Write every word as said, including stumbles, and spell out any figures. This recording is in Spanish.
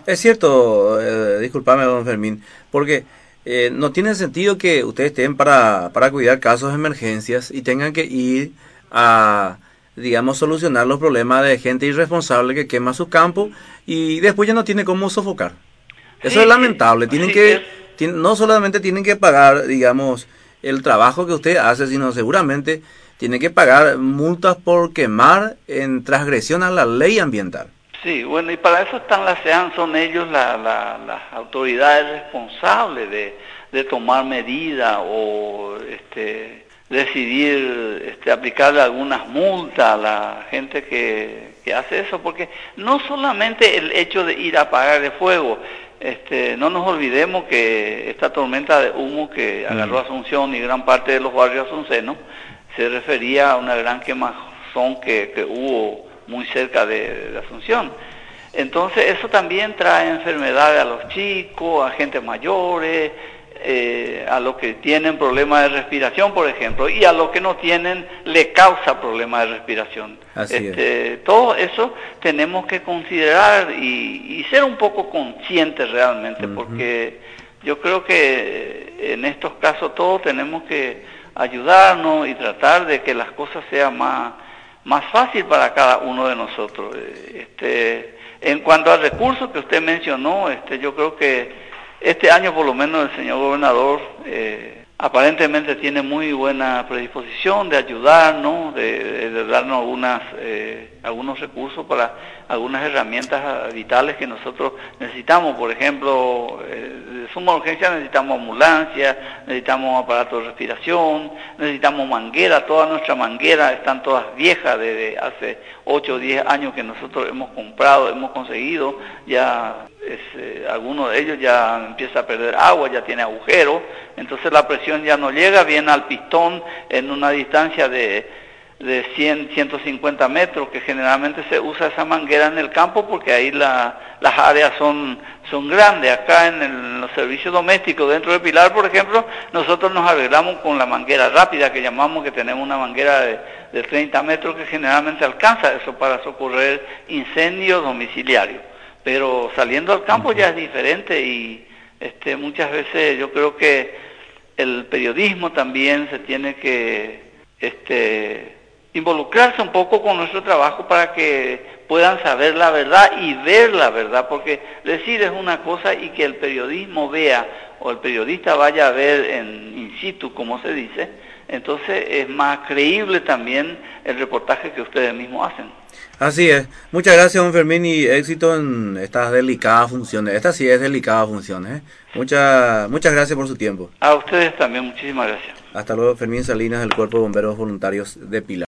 Es cierto, eh, disculpame, don Fermín, porque eh, no tiene sentido que ustedes estén para, para cuidar casos de emergencias y tengan que ir a, digamos, solucionar los problemas de gente irresponsable que quema su campo y después ya no tiene cómo sofocar. Eso es Sí, sí, lamentable. Tienen sí, es, que, tien- no solamente tienen que pagar, digamos, el trabajo que usted hace, sino seguramente tienen que pagar multas por quemar en transgresión a la ley ambiental. sí, bueno, y para eso están las SEAN, son ellos la- la- las autoridades responsables de, de tomar medidas o este, decidir este, aplicarle algunas multas a la gente que, que hace eso, porque no solamente el hecho de ir a apagar el fuego, este, no nos olvidemos que esta tormenta de humo que agarró Mm. Asunción y gran parte de los barrios asuncenos se refería a una gran quemazón que, que hubo muy cerca de, de Asunción. Entonces eso también trae enfermedades a los chicos, a gente mayores, eh, a los que tienen problemas de respiración, por ejemplo, y a los que no tienen le causa problemas de respiración. Así es. Este, todo eso tenemos que considerar y, y ser un poco conscientes realmente, Ujú. porque yo creo que en estos casos todos tenemos que ayudarnos y tratar de que las cosas sean más, más fácil para cada uno de nosotros. Este, en cuanto al recurso que usted mencionó, este, yo creo que este año por lo menos el señor gobernador eh, aparentemente tiene muy buena predisposición de ayudarnos, de, de, de darnos algunas, eh, algunos recursos para algunas herramientas vitales que nosotros necesitamos. Por ejemplo, eh, de suma urgencia necesitamos ambulancia, necesitamos aparatos de respiración, necesitamos manguera, todas nuestras mangueras están todas viejas desde hace ocho o diez años que nosotros hemos comprado, hemos conseguido, ya es, eh, alguno de ellos ya empieza a perder agua, ya tiene agujeros, entonces la presión ya no llega bien al pistón en una distancia de, de cien, ciento cincuenta metros, que generalmente se usa esa manguera en el campo porque ahí la, las áreas son, son grandes. Acá en, el, en los servicios domésticos dentro de Pilar, por ejemplo, nosotros nos arreglamos con la manguera rápida que llamamos, que tenemos una manguera de, de treinta metros que generalmente alcanza eso para socorrer incendios domiciliarios. Pero saliendo al campo ya es diferente y este, muchas veces yo creo que el periodismo también se tiene que este, involucrarse un poco con nuestro trabajo para que puedan saber la verdad y ver la verdad, porque decir es una cosa y que el periodismo vea o el periodista vaya a ver en in situ, como se dice, entonces es más creíble también el reportaje que ustedes mismos hacen. Así es. Muchas gracias, don Fermín, y éxito en estas delicadas funciones. Esta sí es delicada funciones, ¿eh? Muchas, muchas gracias por su tiempo. A ustedes también, muchísimas gracias. Hasta luego, Fermín Salinas, del Cuerpo de Bomberos Voluntarios de Pilar.